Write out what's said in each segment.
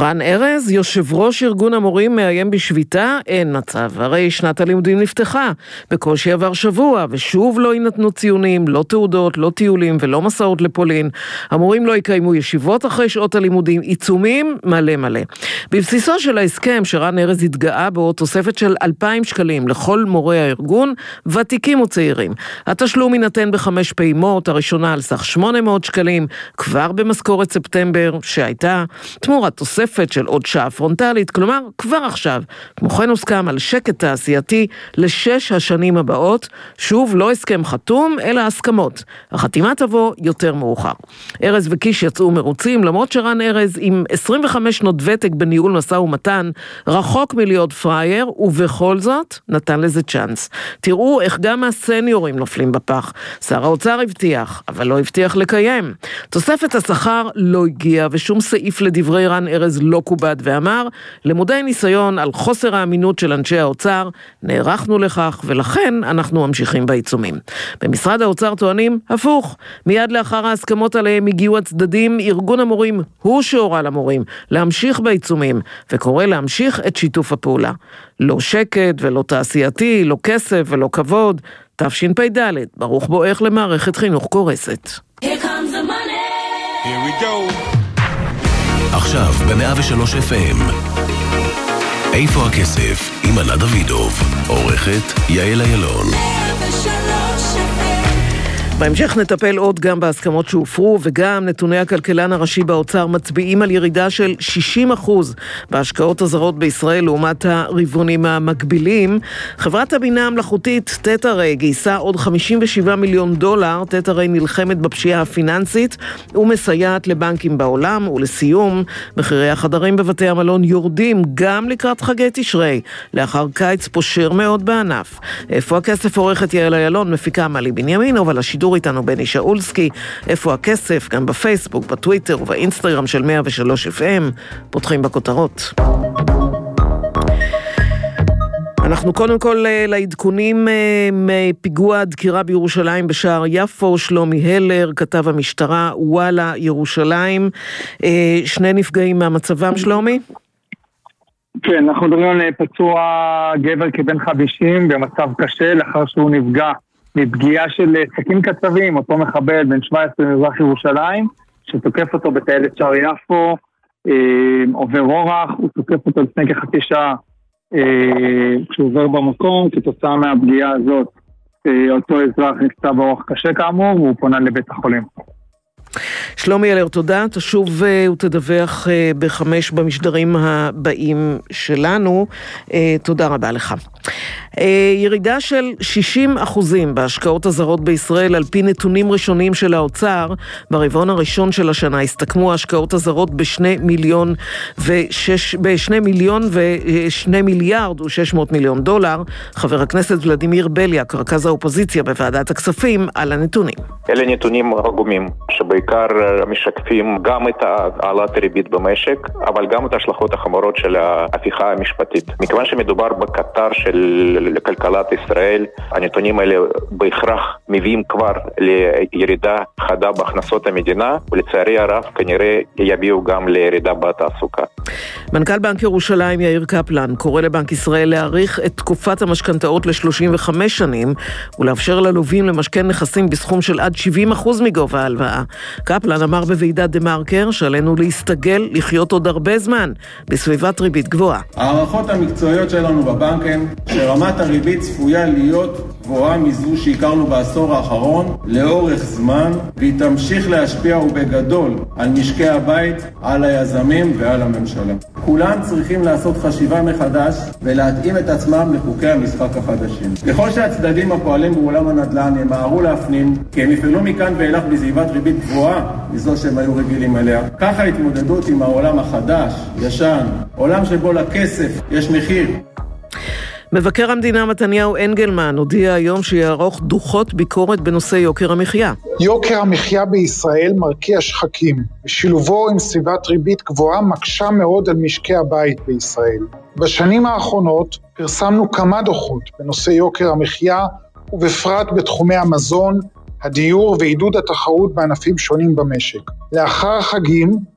רן ארז, יושב ראש ארגון המורים, מאיים בשביתה. אין מצב, הרי שנת הלימודים נפתחה, בקושי עבר שבוע, ושוב לא יינתנו ציונים, לא תעודות, לא טיולים ולא מסעות לפולין. המורים לא יקיימו ישיבות אחרי שעות הלימודים, עיצומים מלא מלא. בבסיסו של ההסכם שרן ארז התגאה בו תוספת של 2,000 שקלים לכל מורי הארגון, ותיקים וצעירים. התשלום יינתן ב5 פעימות, הראשונה על סך 800 שקלים, כבר במשכורת ספטמבר שהייתה, תמורת תוספת של עוד שעה פרונטלית, כלומר כבר עכשיו. כמו כן הוסכם על שקט תעשייתי ל6 השנים הבאות, שוב לא הסכם חתום אלא הסכמות. החתימה תבוא יותר מאוחר. ארז וקיש יצאו מרוצים, למרות שרן ארז עם 25 שנות ותק בניהול משא ומתן, רחוק מלהיות פרייר, ובכל זאת נתן לזה צ'אנס. תראו איך גם הסניורים נופלים בפח. שר האוצר הבטיח, אבל לא הבטיח לקיים. תוספת השכר לא הגיע, ושום סעיף לדברי רן ארז לא קובד, ואמר, למודי ניסיון על חוסר האמינות של אנשי האוצר, נערכנו לכך, ולכן אנחנו ממשיכים בעיצומים. במשרד האוצר טוענים, הפוך, מיד לאחר ההסכמות עליהם הגיעו הצדדים, ארגון המורים הוא שהורה למורים להמשיך בעיצומים, וקורא להמשיך את שיתוף הפעולה. לא שקט ולא תעשייתי, לא כסף ולא כבוד. תשפ"ד, ברוך בואך למערכת חינוך קורסת. Here comes the money. Here we go. עכשיו ב-103 FM. איפה הכסף? עם ענת דוידוב. עורכת יעל אילון. 103 FM. בהמשך נטפל עוד גם בהסכמות שהופרו, וגם נתוני הכלכלן הראשי באוצר מצביעים על ירידה של 60% בהשקעות הזרות בישראל לעומת הרבעונים המקבילים. חברת הבינה המלאכותית תטרי גייסה עוד $57 מיליון. תטרי נלחמת בפשיעה הפיננסית ומסייעת לבנקים בעולם. ולסיום, מחירי החדרים בבתי המלון יורדים גם לקראת חגי תשרי, לאחר קיץ פושר מאוד בענף. איפה הכסף? עורכת יעל אילון, מפיקה מלי בנימין, אבל השידור איתנו בני שאולסקי. איפה הכסף? גם בפייסבוק, בטוויטר ובאינסטגרם של 103 FM. פותחים בכותרות. אנחנו קודם כל לעדכונים מפיגוע הדקירה בירושלים בשער יפו. שלומי הלר, כתב המשטרה, וואלה ירושלים. 2 נפגעים מהמצבם, שלומי? כן, אנחנו מדברים על פצוע גבר כבן 50 במצב קשה לאחר שהוא נפגע מפגיעה של סכין קצבים, אותו מחבל בן 17 במזרח ירושלים, שתוקף אותו בטיילת שער יפו, עובר אורח, הוא תוקף אותו לפני כחצי שעה כשהוא עובר במקום. כתוצאה מהפגיעה הזאת, אותו אזרח נפצע באורח קשה כאמור, והוא פונה לבית החולים. שלומי הלר, תודה. תשוב ותדווח ב5 במשדרים הבאים שלנו. תודה רבה לך. ירידה של 60% בהשקעות הזרות בישראל על פי נתונים ראשונים של האוצר. ברבעון הראשון של השנה הסתכמו ההשקעות הזרות ב2 מיליארד ו$600 מיליון. חבר הכנסת ולדימיר בליאק, רכז האופוזיציה בוועדת הכספים, על הנתונים. אלה נתונים עגומים שבעיקר משקפים גם את העלאת הריבית במשק, אבל גם את ההשלכות החמורות של ההפיכה המשפטית. מכיוון שמדובר בקטר של כלכלת ישראל, הנתונים האלה בהכרח מביאים כבר לירידה חדה בהכנסות המדינה, ולצערי הרב כנראה יביאו גם לירידה בתעסוקה. מנכ"ל בנק ירושלים יאיר קפלן קורא לבנק ישראל להאריך את תקופת המשכנתאות ל-35 שנים, ולאפשר ללווים למשכן נכסים בסכום של עד 70% מגובה ההלוואה. קפלן אמר בוועידת דה מרקר שעלינו להסתגל לחיות עוד הרבה זמן בסביבת ריבית גבוהה. הערכות המקצועיות שלנו בבנק הן שרמת הריבית צפויה להיות גבוהה מזו שהכרנו בעשור האחרון לאורך זמן, והיא תמשיך להשפיע ובגדול על משקי הבית, על היזמים ועל הממשלה. כולם צריכים לעשות חשיבה מחדש ולהתאים את עצמם לחוקי המשחק החדשים. ככל שהצדדים הפועלים בעולם הנדל"ן ימהרו להפנים כי הם יפעלו מכאן ואילך בסביבת ריבית גבוהה מזו שהם היו רגילים אליה, ככה התמודדות עם העולם החדש, ישן, עולם שבו לכסף יש מחיר. מבקר המדינה מתניהו אנגלמן הודיע היום שיערוך דוחות ביקורת בנושא יוקר המחיה. יוקר המחיה בישראל מרקיע שחקים, ושילובו עם סביבת ריבית גבוהה מקשה מאוד על משקי הבית בישראל. בשנים האחרונות פרסמנו כמה דוחות בנושא יוקר המחיה, ובפרט בתחומי המזון, הדיור ועידוד התחרות בענפים שונים במשק. לאחר החגים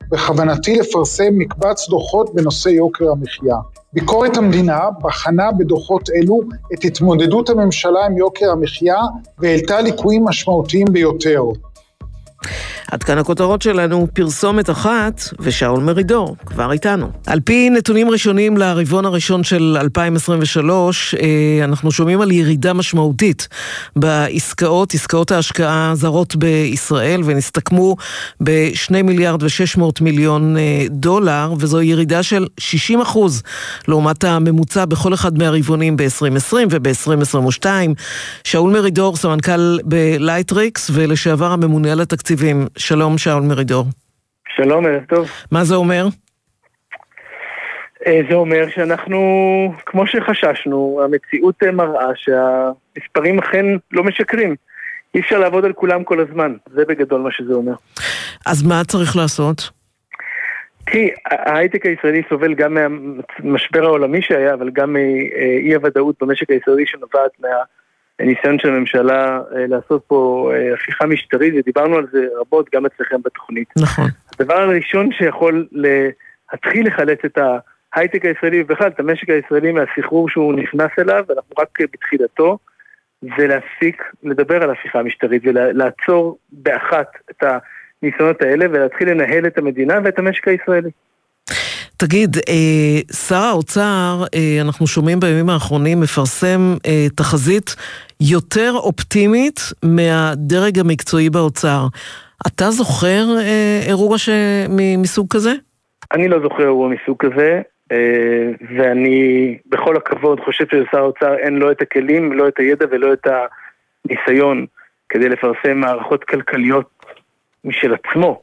בכוונתי לפרסם מקבץ דוחות בנושא יוקר המחיה. ביקורת המדינה בחנה בדוחות אלו את התמודדות הממשלה עם יוקר המחיה והעלתה ליקויים משמעותיים ביותר. עד כאן הכותרות שלנו, פרסומת אחת ושאול מרידור, כבר איתנו. על פי נתונים ראשונים לרבעון הראשון של 2023, אנחנו שומעים על ירידה משמעותית בעסקאות, עסקאות ההשקעה זרות בישראל, ונסתכמו ב2 מיליארד ו600 מיליון דולר, וזו ירידה של 60% לעומת הממוצע בכל אחד מהרבעונים ב-2020 וב-2022. שאול מרידור, סמנכ"ל בלייטריקס ולשעבר הממונה על התקציבים. שלום שאול מרידור. שלום, ערב טוב. מה זה אומר? זה אומר שאנחנו, כמו שחששנו, המציאות מראה שהמספרים אכן לא משקרים. אי אפשר לעבוד על כולם כל הזמן. זה בגדול מה שזה אומר. אז מה צריך לעשות? כי ההייטק הישראלי סובל גם מהמשבר העולמי שהיה, אבל גם מאי הוודאות במשק הישראלי שנובעת הניסיון של הממשלה לעשות פה הפיכה משטרית, ודיברנו על זה רבות גם אצלכם בתוכנית. נכון. הדבר הראשון שיכול להתחיל לחלץ את ההייטק הישראלי, ובכלל את המשק הישראלי מהסחרור שהוא נכנס אליו, ואנחנו רק בתחילתו, זה להפסיק לדבר על הפיכה המשטרית, ולעצור באחת את הניסיונות האלה, ולהתחיל לנהל את המדינה ואת המשק הישראלי. תגיד, שר האוצר, אנחנו שומעים בימים האחרונים, מפרסם תחזית יותר אופטימית מהדרג המקצועי באוצר. אתה זוכר אירוע מסוג כזה? אני לא זוכר אירוע מסוג כזה, ואני בכל הכבוד חושב שלשר האוצר אין לא את הכלים, לא את הידע ולא את הניסיון כדי לפרסם מערכות כלכליות משל עצמו.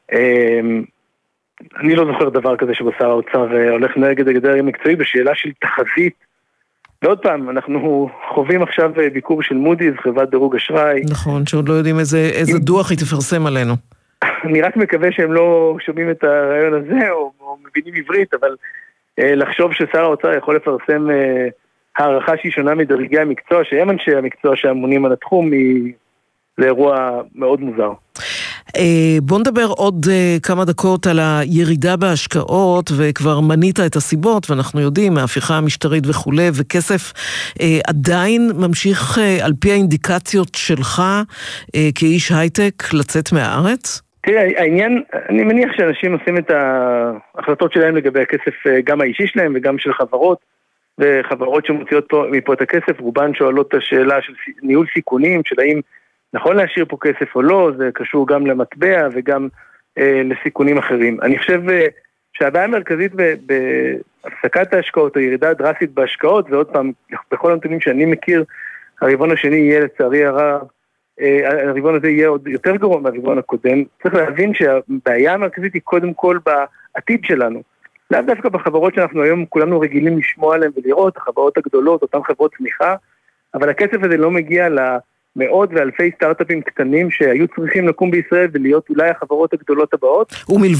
אני לא זוכר דבר כזה שבשר האוצר הולך נגד הדרג המקצועי בשאלה של תחזית. ועוד פעם, אנחנו חווים עכשיו ביקור של מודי'ס, חברת דירוג אשראי. נכון, שעוד לא יודעים איזה דוח היא תפרסם עלינו. אני רק מקווה שהם לא שומעים את הרעיון הזה, או מבינים עברית, אבל לחשוב ששר האוצר יכול לפרסם הערכה שהיא שונה מדרגי המקצוע, שהם אנשי המקצוע שאמונים על התחום, זה אירוע מאוד מוזר. בוא נדבר עוד כמה דקות על הירידה בהשקעות, וכבר מנית את הסיבות, ואנחנו יודעים, ההפיכה המשטרית וכו', וכסף עדיין ממשיך על פי האינדיקציות שלך כאיש הייטק לצאת מהארץ? תראה, העניין, אני מניח שאנשים עושים את ההחלטות שלהם לגבי הכסף גם האישי שלהם וגם של חברות, וחברות שמוציאות מפה את הכסף, רובן שואלות את השאלה של ניהול סיכונים, של האם נכון להשאיר פה כסף או לא, זה קשור גם למטבע וגם לסיכונים אחרים. אני חושב שהבעיה המרכזית בהפסקת ההשקעות, הירידה הדרסטית בהשקעות, ועוד פעם, בכל הנתונים שאני מכיר, הרבעון השני יהיה לצערי הרב, הרבעון הזה יהיה עוד יותר גרוע מהרבעון הקודם. צריך להבין שהבעיה המרכזית היא קודם כל בעתיד שלנו. לאו דווקא בחברות שאנחנו היום כולנו רגילים לשמוע עליהן ולראות, החברות הגדולות, אותן חברות צמיחה, אבל הכסף הזה לא מגיע מאות ואלפי סטארט-אפים קטנים שהיו צריכים לקום בישראל ולהיות אולי החברות הגדולות הבאות.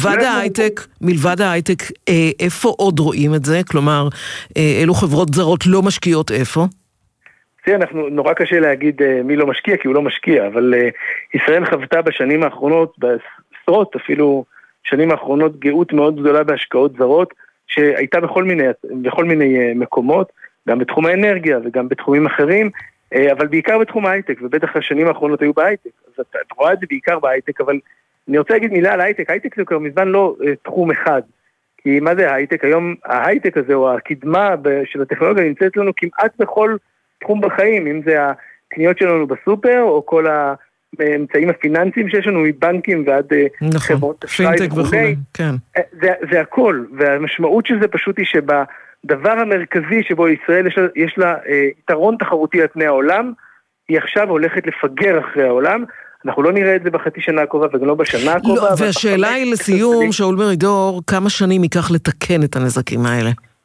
מלבד ההייטק, איפה עוד רואים את זה? כלומר, אילו חברות זרות לא משקיעות איפה? אנחנו, נורא קשה להגיד מי לא משקיע, כי הוא לא משקיע, אבל ישראל חוותה בשנים האחרונות, בעשרות אפילו שנים האחרונות, גאות מאוד גדולה בהשקעות זרות, שהייתה בכל מיני מקומות, גם בתחום האנרגיה וגם בתחומים אחרים, אבל בעיקר בתחום ההייטק, ובטח השנים האחרונות היו בהייטק, אז אתה רואה את זה בעיקר בהייטק, אבל אני רוצה להגיד מילה על ההייטק, ההייטק זה כבר מזמן לא תחום אחד, כי מה זה ההייטק? היום ההייטק הזה, או הקדמה של הטכנולוגיה, נמצאת לנו כמעט בכל תחום בחיים, אם זה הקניות שלנו בסופר, או כל האמצעים הפיננסיים שיש לנו, מבנקים ועד חברות אשראי וכו'. זה הכל, והמשמעות של זה פשוט היא דבר המרכזי שבו ישראל יש לה יתרון תחרותי על פני העולם, היא עכשיו הולכת לפגר אחרי העולם. אנחנו לא נראה את זה בחצי שנה הקרובה וגם לא בשנה הקרובה. והשאלה היא לסיום, שאול מרידור, כמה שנים ייקח לתקן את הנזקים האלה?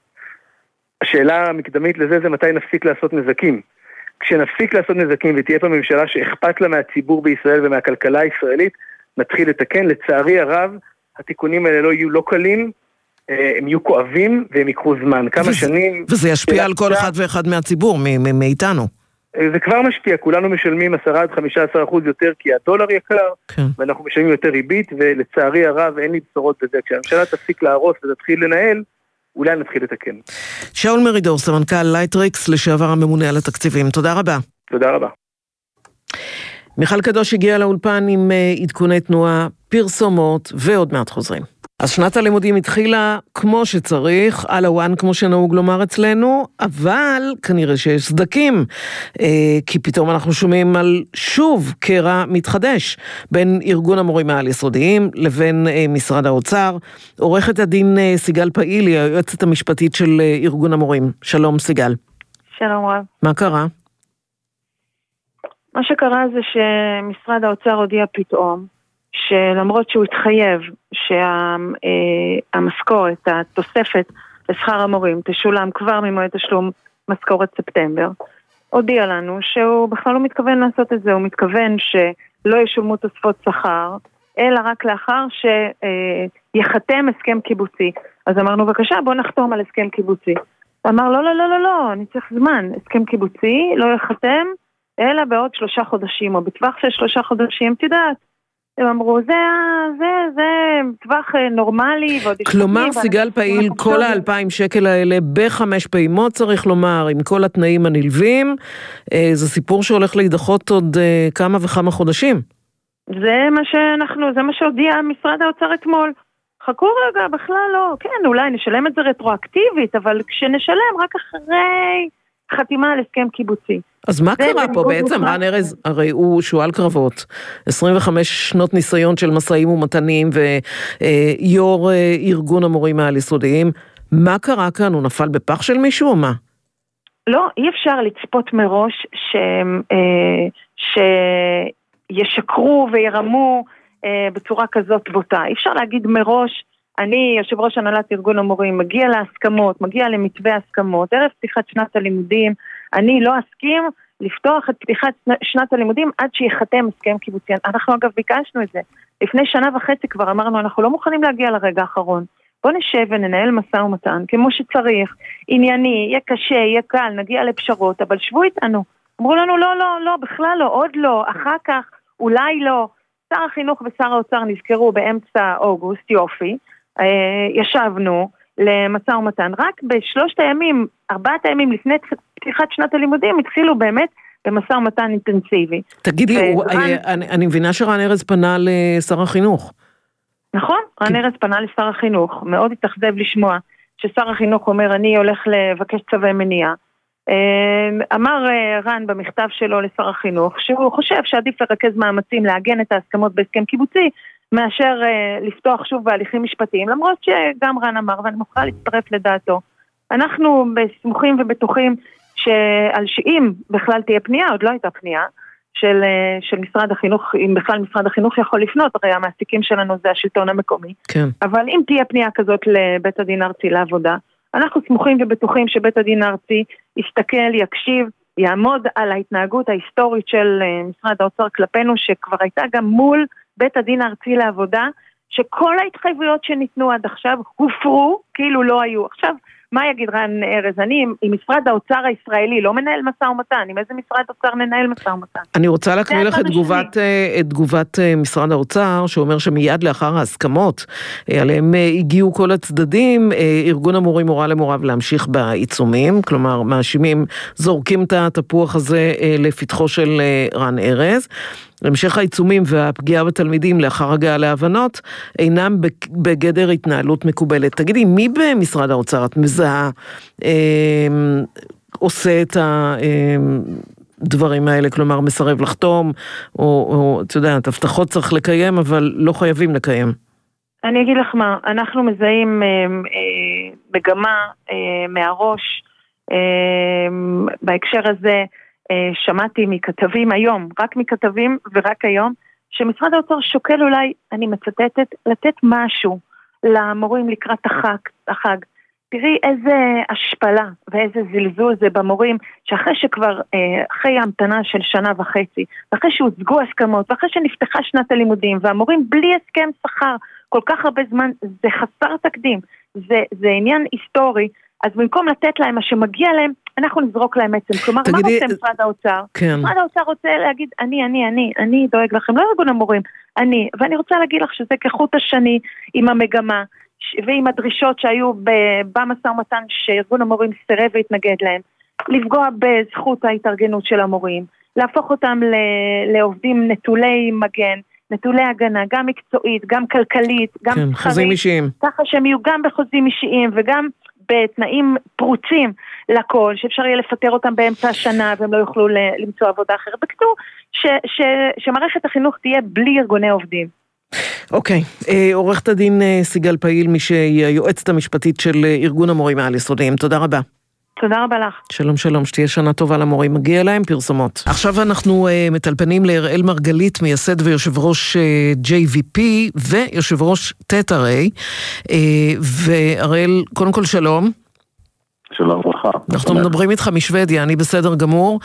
השאלה המקדמית לזה זה מתי נפסיק לעשות נזקים. כשנפסיק לעשות נזקים ותהיה פה ממשלה שאכפת לה מהציבור בישראל ומהכלכלה הישראלית, נתחיל לתקן. לצערי הרב, התיקונים האלה לא יהיו לא קלים, הם יהיו כואבים והם יקחו זמן. כמה שנים... וזה ישפיע על כל אחד ואחד מהציבור, מאיתנו. זה כבר משפיע, כולנו משלמים 10-15% יותר כי הדולר יקר, ואנחנו משלמים יותר ריבית, ולצערי הרב אין לי בשורות בזה. כשהממשלה תפסיק להרוס ותתחיל לנהל, אולי נתחיל לתקן. שאול מרידור, סמנכ"ל לייטריקס, לשעבר הממונה על התקציבים. תודה רבה. תודה רבה. מיכל קדוש הגיע לאולפן עם עדכוני תנועה, פרסומות ועוד מעט חוזרים. אז שנת הלימודים התחילה כמו שצריך, על הוואן כמו שנהוג לומר אצלנו, אבל כנראה שיש סדקים, כי פתאום אנחנו שומעים על שוב קרע מתחדש בין ארגון המורים העל יסודיים לבין משרד האוצר. עורכת הדין סיגל פעילי, היועצת המשפטית של ארגון המורים. שלום סיגל. שלום רב. מה קרה? מה שקרה זה שמשרד האוצר הודיע פתאום, שלמרות שהוא התחייב שהמשכורת, התוספת לשכר המורים תשולם כבר ממועד תשלום משכורת ספטמבר, הודיע לנו שהוא בכלל לא מתכוון לעשות את זה, הוא מתכוון שלא ישולמו תוספות שכר, אלא רק לאחר שיחתם הסכם קיבוצי. אז אמרנו, בבקשה, בוא נחתום על הסכם קיבוצי. אמר, לא, אני צריך זמן, הסכם קיבוצי לא יחתם, אלא בעוד 3 חודשים, או בטווח של 3 חודשים, תדעת. הם אמרו, זה טווח נורמלי. כלומר, סיגל פעיל, כל 2,000 שקל האלה ב5 פעימות, צריך לומר, עם כל התנאים הנלווים, זה סיפור שהולך להידחות עוד כמה וכמה חודשים. זה מה שהודיע משרד האוצר אתמול. חכו רגע, בכלל לא. כן, אולי נשלם את זה רטרואקטיבית, אבל כשנשלם רק אחרי חתימה על הסכם קיבוצי. אז מה קרה פה בעצם? רן ארז, הרי הוא שואל קרבות, 25 שנות ניסיון של מסעים ומתנים, ויור ארגון המורים העל יסודיים. מה קרה כאן? הוא נפל בפח של מישהו או מה? לא, אי אפשר לצפות מראש שישקרו וירמו בצורה כזאת בוטה. אי אפשר להגיד מראש, אני, יושב ראש הנהלת ארגון המורים, מגיע להסכמות, מגיע למתווה הסכמות, ערב פתיחת שנת הלימודים, אני לא אסכים לפתוח את פתיחת שנת הלימודים עד שיחתם הסכם קיבוצי. אנחנו אגב ביקשנו את זה. לפני 1.5 שנה כבר אמרנו, אנחנו לא מוכנים להגיע לרגע האחרון. בוא נשב וננהל משא ומתן, כמו שצריך, ענייני, יהיה קשה, יהיה קל, נגיע לפשרות, אבל שבו איתנו. אמרו לנו, לא, בכלל לא, עוד לא, אחר כך, אולי לא. שר החינוך ושר האוצר נזכרו באמצע אוגוסט, יופי, ישבנו למשא ומתן, רק ב3 הימים, 4 הימים לפני פתיחת שנת הלימודים, התחילו באמת במשא ומתן אינטנסיבי. תגידי, אני מבינה שרן ארז פנה לשר החינוך. נכון, רן ארז פנה לשר החינוך, מאוד התאכזב לשמוע ששר החינוך אומר, אני הולך לבקש צווי מניעה. אמר רן במכתב שלו לשר החינוך, שהוא חושב שעדיף לרכז מאמצים להגן את ההסכמות בהסכם קיבוצי, מאשר לפתוח שוב בהליכים משפטיים, למרות שגם רן אמר, ואני מוכרחה להצטרף לדעתו. אנחנו בסמוכים ובטוחים שאם בכלל תהיה פנייה, עוד לא הייתה פנייה, של משרד החינוך, אם בכלל משרד החינוך יכול לפנות, הרי המעסיקים שלנו זה השלטון המקומי. כן. אבל אם תהיה פנייה כזאת לבית הדין הארצי לעבודה, אנחנו סמוכים ובטוחים שבית הדין הארצי יסתכל, יקשיב, יעמוד על ההתנהגות ההיסטורית של משרד האוצר כלפינו, שכבר הייתה גם מול בית הדין הארצי לעבודה, שכל ההתחייבויות שניתנו עד עכשיו הופרו, כאילו לא היו. עכשיו, מה יגיד רן ארז? אני עם משרד האוצר הישראלי לא מנהל משא ומתן, עם איזה משרד אוצר ננהל משא ומתן? אני רוצה להקריא לך את תגובת משרד האוצר, שאומר שמיד לאחר ההסכמות, עליהם הגיעו כל הצדדים, ארגון המורים הורה למוריו להמשיך בעיצומים, כלומר, מאשימים, זורקים את התפוח הזה לפתחו של רן ארז, המשך העיצומים והפגיעה בתלמידים לאחר הגעה להבנות אינם בגדר התנהלות מקובלת. תגידי, מי במשרד האוצר את מזהה עושה את הדברים האלה, כלומר מסרב לחתום, או אתה יודע, את הבטחות צריך לקיים, אבל לא חייבים לקיים? אני אגיד לך מה, אנחנו מזהים מגמה מהראש, בהקשר הזה, שמעתי מכתבים היום, רק מכתבים ורק היום, שמשרד האוצר שוקל אולי, אני מצטטת, לתת משהו למורים לקראת החג. תראי איזה השפלה ואיזה זלזול זה במורים, שאחרי שכבר, אחרי ההמתנה של 1.5 שנה, ואחרי שהוצגו הסכמות, ואחרי שנפתחה שנת הלימודים, והמורים בלי הסכם שכר כל כך הרבה זמן, זה חסר תקדים, זה עניין היסטורי, אז במקום לתת להם מה שמגיע להם, אנחנו נזרוק להם עצם. כלומר, מה רוצה משרד האוצר? משרד האוצר רוצה להגיד, אני דואג לכם, לא ארגון המורים, ואני רוצה להגיד לך שזה כחוט השני עם המגמה, ועם הדרישות שהיו במשא ומתן שארגון המורים סירב והתנגד להם, לפגוע בזכות ההתארגנות של המורים, להפוך אותם לעובדים נטולי מגן, נטולי הגנה, גם מקצועית, גם כלכלית, גם כן, חוזים אישיים. ככה שהם יהיו גם בחוזים אישיים וגם בתנאים פרוצים לכל, שאפשר יהיה לפטר אותם באמצע השנה והם לא יוכלו למצוא עבודה אחרת. בקיצור, שמערכת החינוך תהיה בלי ארגוני עובדים. אוקיי, עורכת הדין סיגל פעיל, מי שהיא היועצת המשפטית של ארגון המורים העל-יסודיים. תודה רבה. תודה רבה לך. שלום שלום, שתהיה שנה טובה למורים, מגיע להם פרסומות. עכשיו אנחנו מטלפנים להראל מרגלית, מייסד ויושב ראש JVP ויושב ראש תטרי, והראל, קודם כל שלום. שלום ברכה. אנחנו מדברים איתך משוודיה, אני בסדר גמור,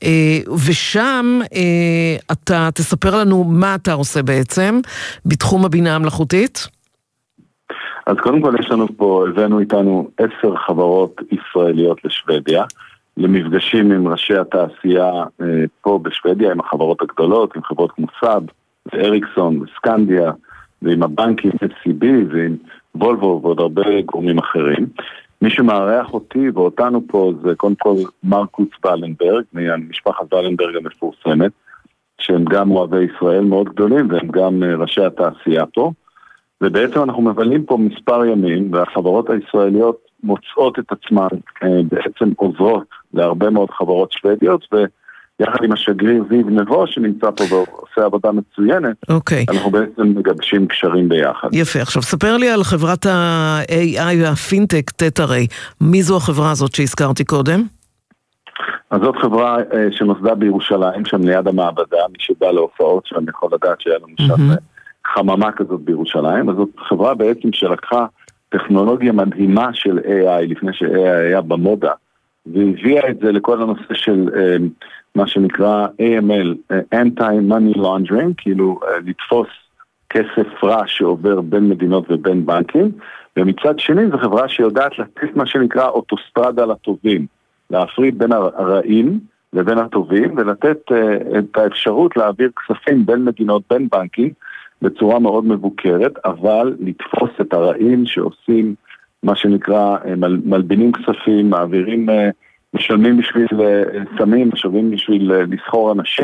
ושם אתה תספר לנו מה אתה עושה בעצם בתחום הבינה המלאכותית. אז קודם כל יש לנו פה, הבאנו איתנו 10 חברות ישראליות לשוודיה, למפגשים עם ראשי התעשייה פה בשוודיה, עם החברות הגדולות, עם חברות כמו סאב, ואריקסון, וסקנדיה, ועם הבנקים, FCB, ועם וולבו ועוד הרבה גורמים אחרים. מי שמארח אותי ואותנו פה זה קודם כל מרקוס ולנברג, משפחת ולנברג המפורסמת, שהם גם אוהבי ישראל מאוד גדולים, והם גם ראשי התעשייה פה. ובעצם אנחנו מבלים פה מספר ימים, והחברות הישראליות מוצאות את עצמן, בעצם עוזרות להרבה מאוד חברות שוודיות, ויחד עם השגריר זיו נבו שנמצא פה ועושה עבודה מצוינת, אנחנו בעצם מגבשים קשרים ביחד. יפה, עכשיו ספר לי על חברת ה-AI והפינטק תטרי, מי זו החברה הזאת שהזכרתי קודם? אז זאת חברה שנוסדה בירושלים, שם ליד המעבדה, מי שבא להופעות שם יכול לדעת שהיה לנו שם חממה כזאת בירושלים. אז זאת חברה בעצם שלקחה טכנולוגיה מדהימה של AI לפני ש-AI היה במודה, והביאה את זה לכל הנושא של מה שנקרא AML, Anti-Money Laundering, כאילו לתפוס כסף רע שעובר בין מדינות ובין בנקים, ומצד שני זו חברה שיודעת לתת מה שנקרא אוטוסטרדה לטובים, להפריד בין הרעים לבין הטובים, ולתת את האפשרות להעביר כספים בין מדינות, בין בנקים, בצורה מאוד מבוקרת, אבל לתפוס את הרעים שעושים מה שנקרא מלבינים כספים, מעבירים, משלמים בשביל סמים, משלמים בשביל לסחור אנשים.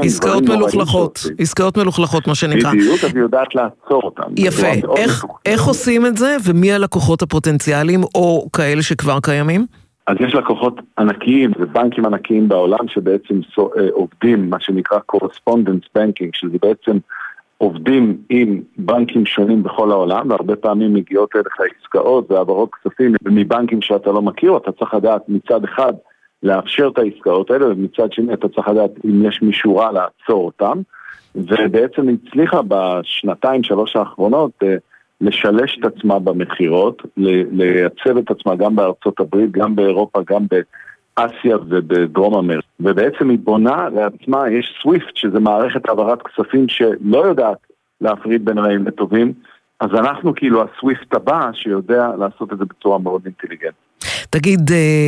עסקאות מלוכלכות מה שנקרא. בדיוק, אז היא יודעת לעצור אותם. יפה, איך עושים את זה ומי הלקוחות הפוטנציאליים או כאלה שכבר קיימים? אז יש לקוחות ענקיים ובנקים ענקיים בעולם שבעצם עובדים מה שנקרא correspondence banking, שזה בעצם עובדים עם בנקים שונים בכל העולם, והרבה פעמים מגיעות אליך עסקאות והעברות כספים מבנקים שאתה לא מכיר, אתה צריך לדעת מצד אחד לאפשר את העסקאות האלה, ומצד שני אתה צריך לדעת אם יש מישהו רע לעצור אותם, ובעצם הצליחה בשנתיים-שלוש האחרונות לשלש את עצמה במחירות, לייצב את עצמה גם בארצות הברית, גם באירופה, גם באסיה ובדרום אמריקה. ובעצם היא בונה לעצמה, יש סוויפט, שזה מערכת העברת כספים שלא יודעת להפריד בין רעים לטובים, אז אנחנו כאילו הסוויפט הבא שיודע לעשות את זה בצורה מאוד אינטליגנט. תגיד,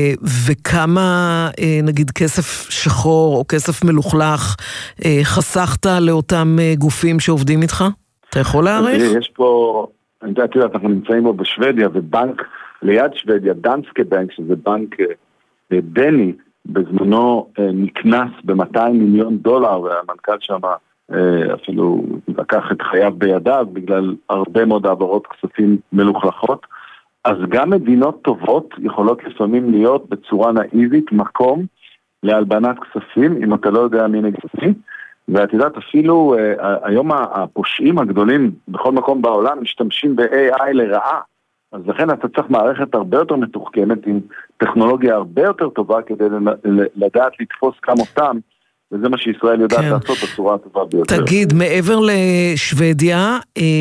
וכמה נגיד כסף שחור או כסף מלוכלך חסכת לאותם גופים שעובדים איתך? אתה יכול להעריך? יש פה, אני יודעת, אנחנו נמצאים פה בשוודיה, ובנק ליד שוודיה, דנסקה בנק, שזה בנק דני, בזמנו נקנס ב$200 מיליון, והמנכ"ל שם אפילו לקח את חייו בידיו, בגלל הרבה מאוד העברות כספים מלוכלכות. אז גם מדינות טובות יכולות לפעמים להיות בצורה נאיבית מקום להלבנת כספים, אם אתה לא יודע מי נגדי. ואת יודעת, אפילו היום הפושעים הגדולים בכל מקום בעולם משתמשים ב-AI לרעה. אז לכן אתה צריך מערכת הרבה יותר מתוחכמת עם טכנולוגיה הרבה יותר טובה כדי לדעת לתפוס כמותם, וזה מה שישראל יודעת לעשות בצורה הטובה ביותר. תגיד, מעבר לשוודיה,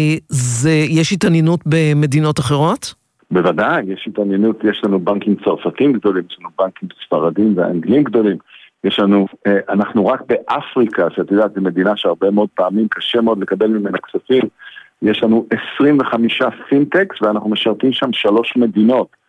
יש התעניינות במדינות אחרות? בוודאי, יש התעניינות, יש לנו בנקים צרפתים גדולים, יש לנו בנקים ספרדים ואנגלים גדולים, יש לנו, אנחנו רק באפריקה, שאת יודעת, זו מדינה שהרבה מאוד פעמים קשה מאוד לקבל ממנה כספים, יש לנו 25 פינטקס ואנחנו משרתים שם 3 מדינות,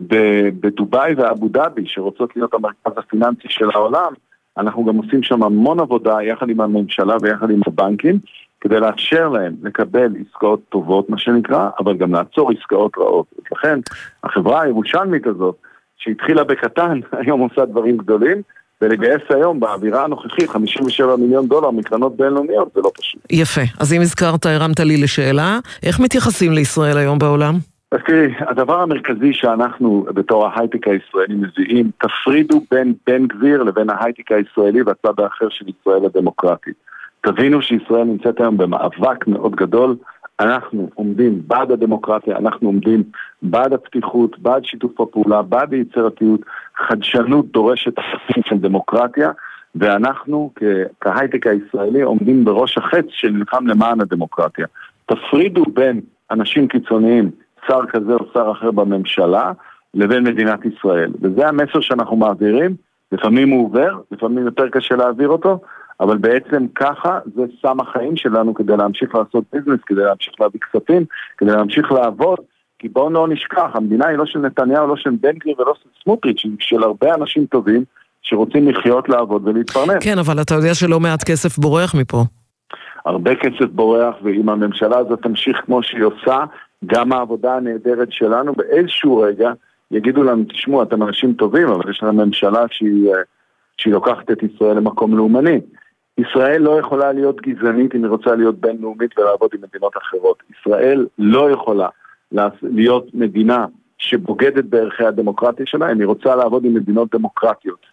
בדוביי ואבו דאבי, שרוצות להיות המרכז הפיננסי של העולם, אנחנו גם עושים שם המון עבודה יחד עם הממשלה ויחד עם הבנקים, כדי לאפשר להם לקבל עסקאות טובות, מה שנקרא, אבל גם לעצור עסקאות רעות. לכן, החברה הירושלמית הזאת, שהתחילה בקטן, היום עושה דברים גדולים, ולגייס היום באווירה הנוכחית $57 מיליון מקרנות בינלאומיות, זה לא פשוט. יפה. אז אם הזכרת, הרמת לי לשאלה, איך מתייחסים לישראל היום בעולם? אז תראי, הדבר המרכזי שאנחנו בתור ההייטק הישראלי מביאים, תפרידו בין בן גביר לבין ההייטק הישראלי והצד האחר של ישראל הדמוקרטית. תבינו שישראל נמצאת היום במאבק מאוד גדול, אנחנו עומדים בעד הדמוקרטיה, אנחנו עומדים בעד הפתיחות, בעד שיתוף הפעולה, בעד היצירתיות, חדשנות דורשת החיים של דמוקרטיה, ואנחנו כהייטק הישראלי עומדים בראש החץ שנלחם למען הדמוקרטיה. תפרידו בין אנשים קיצוניים, שר כזה או שר אחר בממשלה, לבין מדינת ישראל. וזה המסר שאנחנו מעבירים, לפעמים הוא עובר, לפעמים יותר קשה להעביר אותו, אבל בעצם ככה זה שם החיים שלנו כדי להמשיך לעשות ביזנס, כדי להמשיך להביא כספים, כדי להמשיך לעבוד, כי בואו לא נשכח, המדינה היא לא של נתניהו, לא של בן גביר ולא של סמוטריץ', היא של הרבה אנשים טובים שרוצים לחיות, לעבוד ולהתפרנס. כן, אבל אתה יודע שלא מעט כסף בורח מפה. הרבה כסף בורח, ואם הממשלה הזאת תמשיך כמו שהיא עושה, גם העבודה הנהדרת שלנו באיזשהו רגע יגידו לנו, תשמעו, אתם אנשים טובים, אבל יש לנו ממשלה שהיא לוקחת את ישראל למקום לאומני. ישראל לא יכולה להיות גזענית אם היא רוצה להיות בינלאומית ולעבוד עם מדינות אחרות. ישראל לא יכולה להיות מדינה שבוגדת בערכי הדמוקרטיה שלה, אם היא רוצה לעבוד עם מדינות דמוקרטיות.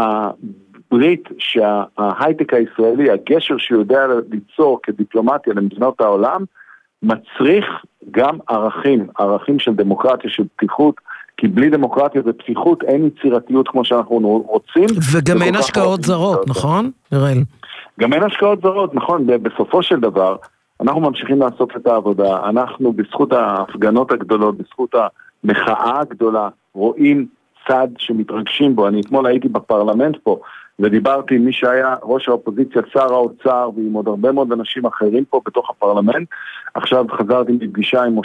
הברית שההייטק הישראלי, הגשר שיודע ליצור כדיפלומטיה למדינות העולם, מצריך גם ערכים של דמוקרטיה, של פתיחות, כי בלי דמוקרטיה ופתיחות אין יצירתיות כמו שאנחנו רוצים. וגם אין השקעות זרות, נכון? הראל. גם אין השקעות זרות, נכון. בסופו של דבר, אנחנו ממשיכים לעשות את העבודה. אנחנו בזכות ההפגנות הגדולות, בזכות המחאה הגדולה, רואים צד שמתרגשים בו. אני אתמול הייתי בפרלמנט פה, ודיברתי עם מי שהיה ראש האופוזיציה, שר האוצר, ועם עוד הרבה מאוד אנשים אחרים פה בתוך הפרלמנט. עכשיו חזרתי מפגישה עם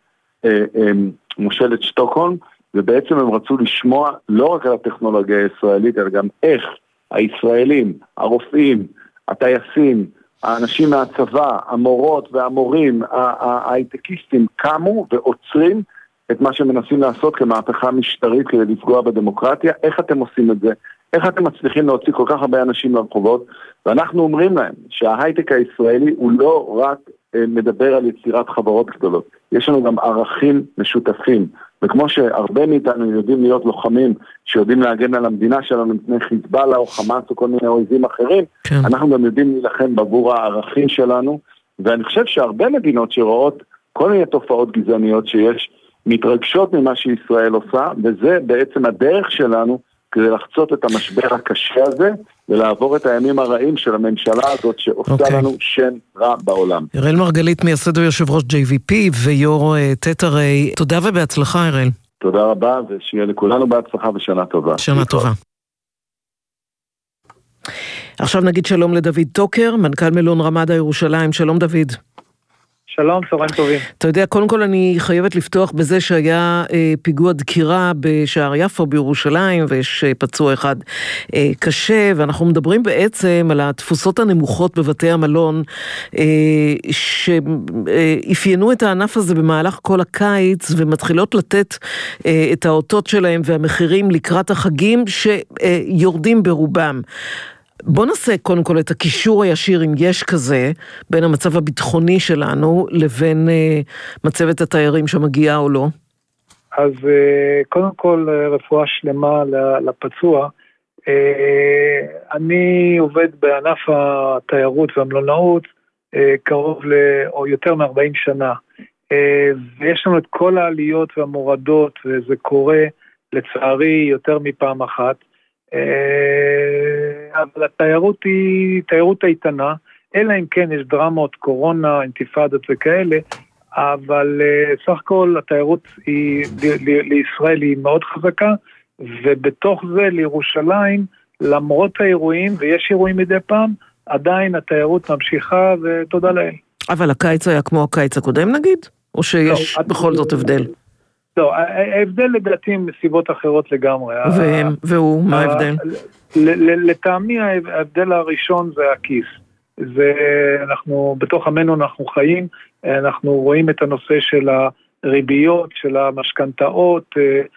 מושלת שטוקהולם, ובעצם הם רצו לשמוע לא רק על הטכנולוגיה הישראלית, אלא גם איך הישראלים, הרופאים, הטייסים, האנשים מהצבא, המורות והמורים, ההייטקיסטים קמו ועוצרים את מה שמנסים לעשות כמהפכה משטרית כדי לפגוע בדמוקרטיה. איך אתם עושים את זה? איך אתם מצליחים להוציא כל כך הרבה אנשים לרחובות? ואנחנו אומרים להם שההייטק הישראלי הוא לא רק מדבר על יצירת חברות גדולות. יש לנו גם ערכים משותפים. וכמו שהרבה מאיתנו יודעים להיות לוחמים שיודעים להגן על המדינה שלנו מפני חיזבאללה או חמאס או כל מיני אויבים אחרים, כן. אנחנו גם יודעים להילחם בעבור הערכים שלנו, ואני חושב שהרבה מדינות שרואות כל מיני תופעות גזעניות שיש, מתרגשות ממה שישראל עושה, וזה בעצם הדרך שלנו כדי לחצות את המשבר הקשה הזה, ולעבור את הימים הרעים של הממשלה הזאת שעושה לנו שם רע בעולם. הראל מרגלית, מייסד ויושב ראש JVP ויו"ר טטרי, תודה ובהצלחה הראל. תודה רבה, ושיהיה לכולנו בהצלחה ושנה טובה. שנה טובה. עכשיו נגיד שלום לדוד טוקר, מנכ"ל מלון רמדה ירושלים. שלום דוד. שלום, צהריים טובים. אתה יודע, קודם כל אני חייבת לפתוח בזה שהיה פיגוע דקירה בשער יפו בירושלים, ויש פצוע אחד קשה, ואנחנו מדברים בעצם על התפוסות הנמוכות בבתי המלון, שאפיינו את הענף הזה במהלך כל הקיץ, ומתחילות לתת את האותות שלהם והמחירים לקראת החגים שיורדים ברובם. בוא נעשה קודם כל את הקישור הישיר, אם יש כזה, בין המצב הביטחוני שלנו לבין מצבת התיירים שמגיעה או לא. אז קודם כל רפואה שלמה לפצוע. אני עובד בענף התיירות והמלונאות קרוב או יותר מ-40 שנה. ויש לנו את כל העליות והמורדות, וזה קורה לצערי יותר מפעם אחת. אבל התיירות היא תיירות איתנה, אלא אם כן יש דרמות, קורונה, אינתיפאדות וכאלה, אבל סך הכל התיירות לישראל היא מאוד חזקה, ובתוך זה לירושלים, למרות האירועים, ויש אירועים מדי פעם, עדיין התיירות ממשיכה ותודה לאל. אבל הקיץ היה כמו הקיץ הקודם נגיד? או שיש בכל זאת הבדל? לא, ההבדל לדעתי מסיבות אחרות לגמרי. והוא, מה ההבדל? לטעמי ההבדל הראשון זה הכיס. זה, אנחנו, בתוך עמנו אנחנו חיים, אנחנו רואים את הנושא של הריביות, של המשכנתאות,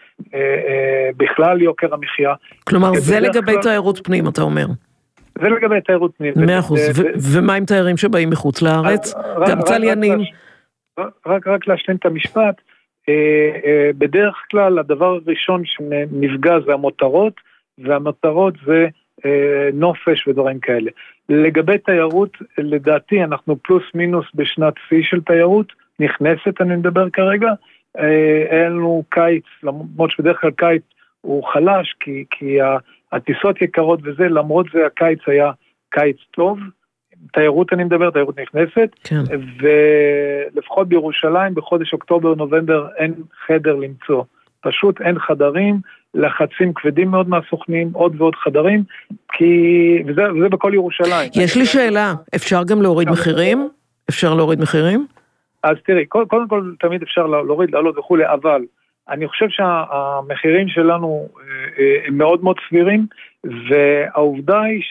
בכלל יוקר המחיה. כלומר, זה לגבי תיירות פנים, אתה אומר. זה לגבי תיירות פנים. 100%. ומה עם תיירים שבאים מחוץ לארץ? גם צליינים? רק להשלים את המשפט. בדרך כלל הדבר הראשון שנפגע זה המותרות, והמותרות זה נופש ודברים כאלה. לגבי תיירות, לדעתי אנחנו פלוס מינוס בשנת שיא של תיירות, נכנסת אני מדבר כרגע, אין לנו קיץ, למרות שבדרך כלל קיץ הוא חלש, כי הטיסות יקרות וזה, למרות זה הקיץ היה קיץ טוב, תיירות אני מדבר, תיירות נכנסת, כן. ולפחות בירושלים בחודש אוקטובר נובמבר אין חדר למצוא, פשוט אין חדרים, לחצים כבדים מאוד מהסוכנים, עוד ועוד חדרים, וזה בכל ירושלים. יש לי שאלה, אפשר גם להוריד מחירים? אפשר להוריד מחירים? אז תראי, קודם כל תמיד אפשר להוריד, לעלות וכולי, אבל אני חושב שהמחירים שלנו הם מאוד מאוד סבירים, והעובדה היא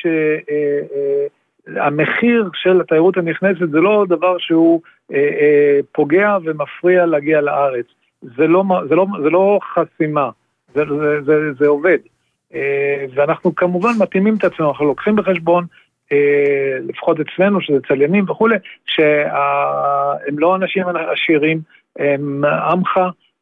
שהמחיר של התיירות הנכנסת זה לא דבר שהוא פוגע ומפריע להגיע לארץ. זה לא חסימה, זה עובד. ואנחנו כמובן מתאימים את עצמנו, אנחנו לוקחים בחשבון, לפחות אצלנו, שזה צליינים וכו', שהם לא אנשים עשירים, הם עמך,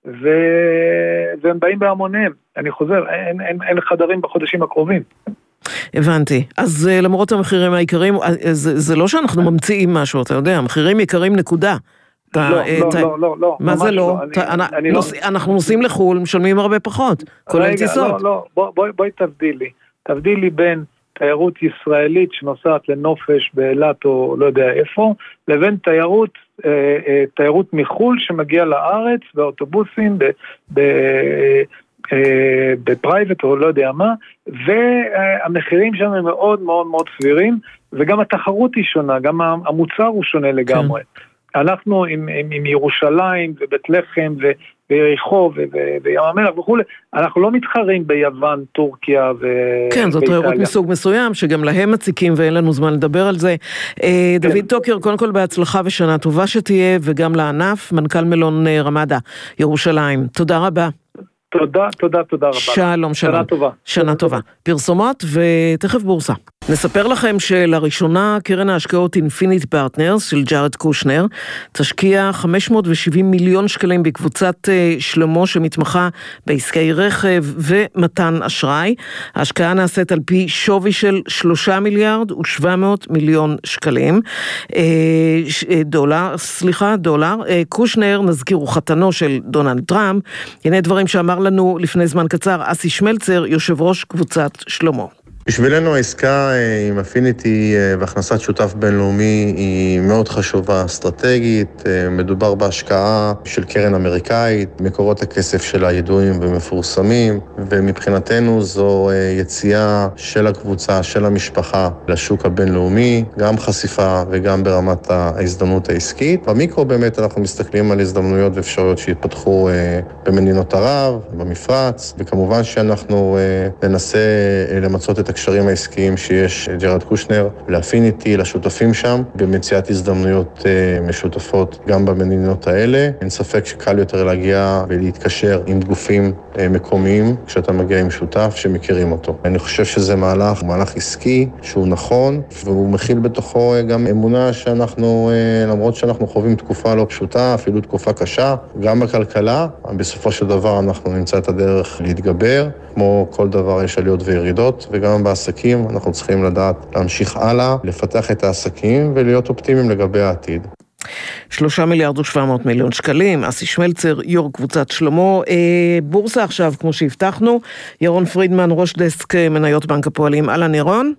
והם באים בהמוניהם. אני חוזר, אין חדרים בחודשים הקרובים. הבנתי. אז למרות המחירים העיקריים, זה לא שאנחנו ממציאים משהו, אתה יודע, המחירים יקרים נקודה. לא. מה זה לא? אנחנו נוסעים לחול, משלמים הרבה פחות, כולל טיסות. לא, בואי תבדילי בין תיירות ישראלית שנוסעת לנופש באילת או לא יודע איפה, לבין תיירות מחול שמגיעה לארץ באוטובוסים, בפרייבט או לא יודע מה, והמחירים שם הם מאוד מאוד מאוד סבירים, וגם התחרות היא שונה, גם המוצר הוא שונה לגמרי. אנחנו עם ירושלים ובית לחם ויריחו וים המלח וכו', אנחנו לא מתחרים ביוון, טורקיה ואיטליה. כן, זאת תיירות מסוג מסוים, שגם להם מציקים ואין לנו זמן לדבר על זה. דוד טוקר, קודם כל בהצלחה ושנה טובה שתהיה, וגם לענף, מנכ"ל מלון רמדה, ירושלים. תודה רבה. תודה רבה. שלום. שנה טובה. שנה טובה. פרסומות ותכף בורסה. נספר לכם שלראשונה קרן ההשקעות אינפיניט פרטנרס של ג'ארד קושנר תשקיע 570 מיליון שקלים בקבוצת שלמה שמתמחה בעסקי רכב ומתן אשראי. ההשקעה נעשית על פי שווי של 3 מיליארד ו700 מיליון שקלים. דולר. קושנר, נזכיר, הוא חתנו של דונלד טראמפ. הנה דברים שאמר לנו לפני זמן קצר אסי שמלצר, יושב ראש קבוצת שלמה. בשבילנו העסקה עם אפיניטי והכנסת שותף בינלאומי היא מאוד חשובה אסטרטגית. מדובר בהשקעה של קרן אמריקאית, מקורות הכסף שלה ידועים ומפורסמים, ומבחינתנו זו יציאה של הקבוצה, של המשפחה לשוק הבינלאומי, גם חשיפה וגם ברמת ההזדמנות העסקית. במיקרו באמת אנחנו מסתכלים על הזדמנויות ואפשרויות שהתפתחו במדינות ערב, במפרץ, וכמובן שאנחנו ננסה למצות את הקשרים העסקיים שיש ג'ארד קושנר לאפיניטי, לשותפים שם, במציאת הזדמנויות משותפות גם במדינות האלה. אין ספק שקל יותר להגיע ולהתקשר עם גופים מקומיים כשאתה מגיע עם שותף שמכירים אותו. אני חושב שזה מהלך עסקי שהוא נכון, והוא מכיל בתוכו גם אמונה שאנחנו, למרות שאנחנו חווים תקופה לא פשוטה, אפילו תקופה קשה, גם בכלכלה, בסופו של דבר אנחנו נמצא את הדרך להתגבר. כמו כל דבר יש עליות וירידות, וגם בעסקים אנחנו צריכים לדעת להמשיך הלאה, לפתח את העסקים ולהיות אופטימיים לגבי העתיד. 3 מיליארד ו700 מיליון שקלים, אסי שמלצר, יו"ר קבוצת שלמה. בורסה עכשיו, כמו שהבטחנו, ירון פרידמן, ראש דסק מניות בנק הפועלים. אהלן ירון?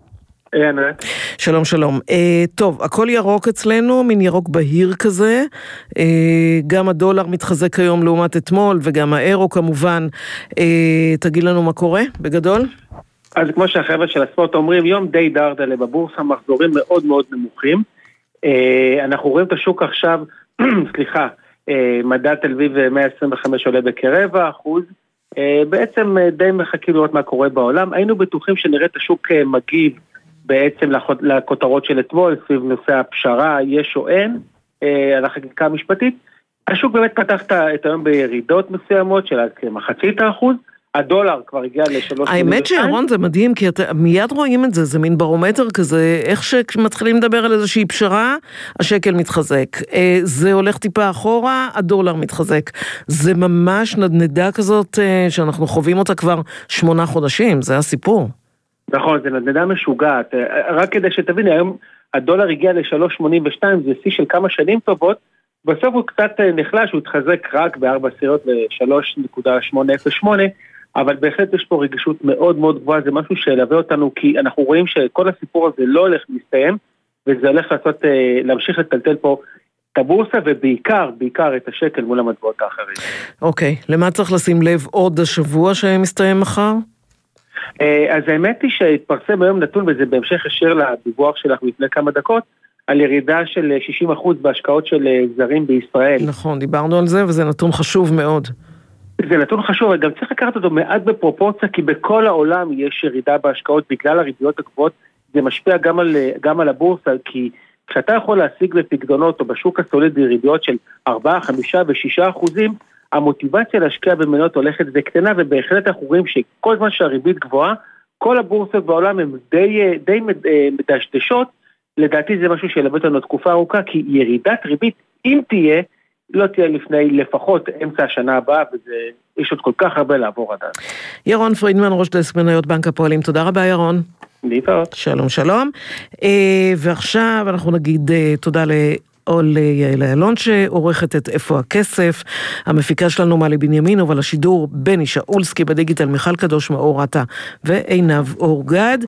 שלום. טוב, הכל ירוק אצלנו, מין ירוק בהיר כזה, גם הדולר מתחזק היום לעומת אתמול, וגם האירו כמובן. תגיד לנו מה קורה בגדול? אז כמו שהחבר'ה של הספורט אומרים, יום די דרדלה בבורסה, מחזורים מאוד מאוד נמוכים. אנחנו רואים את השוק עכשיו, מדד תל אביב 125 עולה בכ0.25%, בעצם די מחכים לראות מה קורה בעולם. היינו בטוחים שנראה את השוק מגיב בעצם לכותרות של אתמול, סביב נושא הפשרה, יש או אין, על החקיקה המשפטית. השוק באמת פתח את היום בירידות מסוימות של 0.5%, הדולר כבר הגיע ל-3.2. האמת שירון זה מדהים, כי מיד רואים את זה, זה מין ברומטר כזה, איך שמתחילים לדבר על איזושהי פשרה, השקל מתחזק. זה הולך טיפה אחורה, הדולר מתחזק. זה ממש נדנדה כזאת, שאנחנו חווים אותה כבר 8 חודשים, זה הסיפור. נכון, זה נדנדה משוגעת. רק כדי שתבין, היום הדולר הגיע ל-3.82, זה שיא של כמה שנים טובות, בסוף הוא קצת נחלש, הוא התחזק רק ב4 סירות ל-3.808, אבל בהחלט יש פה רגישות מאוד מאוד גבוהה, זה משהו שילווה אותנו, כי אנחנו רואים שכל הסיפור הזה לא הולך להסתיים, וזה הולך להמשיך לטלטל פה את הבורסה, ובעיקר את השקל מול המטבעות האחרים. אוקיי, למה צריך לשים לב עוד השבוע שמסתיים מחר? אז האמת היא שהתפרסם היום נתון, וזה בהמשך ישיר לדיווח שלך לפני כמה דקות, על ירידה של 60% בהשקעות של זרים בישראל. נכון, דיברנו על זה, וזה נתון חשוב מאוד. זה נתון חשוב, אבל גם צריך לקחת אותו מעט בפרופורציה, כי בכל העולם יש ירידה בהשקעות בגלל הריביות הגבוהות, זה משפיע גם על הבורסה, כי כשאתה יכול להשיג בפקדונות או בשוק הסולידי ריביות של 4, 5 ו6%, המוטיבציה להשקיע במניות הולכת וקטנה, ובהחלט אנחנו רואים שכל זמן שהריבית גבוהה, כל הבורסות בעולם הן די מדשדשות, לדעתי זה משהו שילווה אותנו תקופה ארוכה, כי ירידת ריבית, אם תהיה, לא תהיה לפני לפחות אמצע השנה הבאה, ויש עוד כל כך הרבה לעבור עד אז. ירון פרידמן, ראש דסק מניות בנק הפועלים, תודה רבה ירון. להתראות. שלום שלום. ועכשיו אנחנו נגיד תודה ליעל איילון שעורכת את איפה הכסף, המפיקה שלנו מלי בנימין, אבל השידור בני שאולסקי, בדיגיטל מיכל קדוש מאור עטה ועינב אורגד.